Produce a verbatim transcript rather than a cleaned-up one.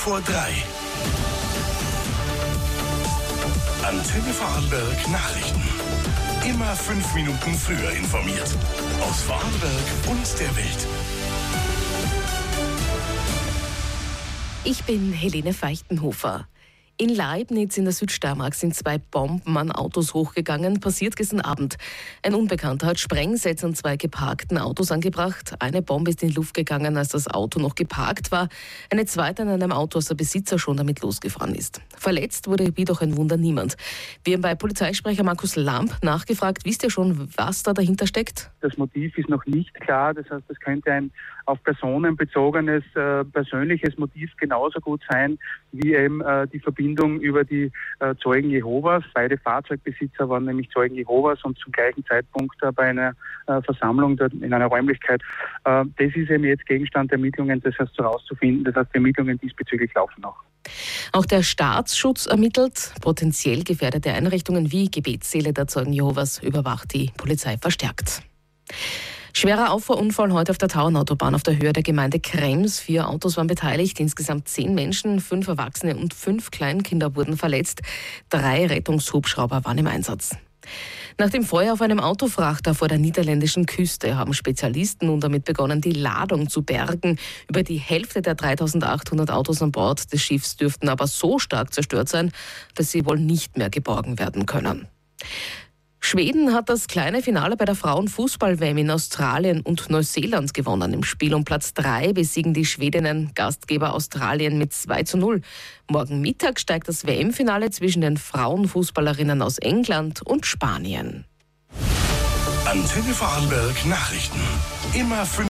vor drei. Antenne Vorarlberg Nachrichten. Immer fünf Minuten früher informiert. Aus Vorarlberg und der Welt. Ich bin Helene Feichtenhofer. In Leibniz in der Südsteiermark sind zwei Bomben an Autos hochgegangen, passiert gestern Abend. Ein Unbekannter hat Sprengsätze an zwei geparkten Autos angebracht. Eine Bombe ist in die Luft gegangen, als das Auto noch geparkt war. Eine zweite an einem Auto, als der Besitzer schon damit losgefahren ist. Verletzt wurde wie durch ein Wunder niemand. Wir haben bei Polizeisprecher Markus Lamp nachgefragt, wisst ihr schon, was da dahinter steckt? Das Motiv ist noch nicht klar, das heißt, es könnte ein auf Personen bezogenes äh, persönliches Motiv genauso gut sein, wie eben äh, die Verbindung über die äh, Zeugen Jehovas. Beide Fahrzeugbesitzer waren nämlich Zeugen Jehovas und zum gleichen Zeitpunkt äh, bei einer äh, Versammlung dort in einer Räumlichkeit. Äh, das ist eben jetzt Gegenstand der Ermittlungen, das heißt herauszufinden, das heißt, die Ermittlungen diesbezüglich laufen noch. Auch der Staatsschutz ermittelt. Potenziell gefährdete Einrichtungen wie Gebetssäle der Zeugen Jehovas überwacht die Polizei verstärkt. Schwerer Auffahrunfall heute auf der Tauernautobahn auf der Höhe der Gemeinde Krems. Vier Autos waren beteiligt, insgesamt zehn Menschen, fünf Erwachsene und fünf Kleinkinder wurden verletzt. Drei Rettungshubschrauber waren im Einsatz. Nach dem Feuer auf einem Autofrachter vor der niederländischen Küste haben Spezialisten nun damit begonnen, die Ladung zu bergen. Über die Hälfte der dreitausendachthundert Autos an Bord des Schiffs dürften aber so stark zerstört sein, dass sie wohl nicht mehr geborgen werden können. Schweden hat das kleine Finale bei der Frauenfußball-W M in Australien und Neuseeland gewonnen. Im Spiel um Platz drei besiegen die Schwedinnen Gastgeber Australien mit zwei zu null. Morgen Mittag steigt das W M-Finale zwischen den Frauenfußballerinnen aus England und Spanien. Antenne Vorarlberg Nachrichten. Immer fünf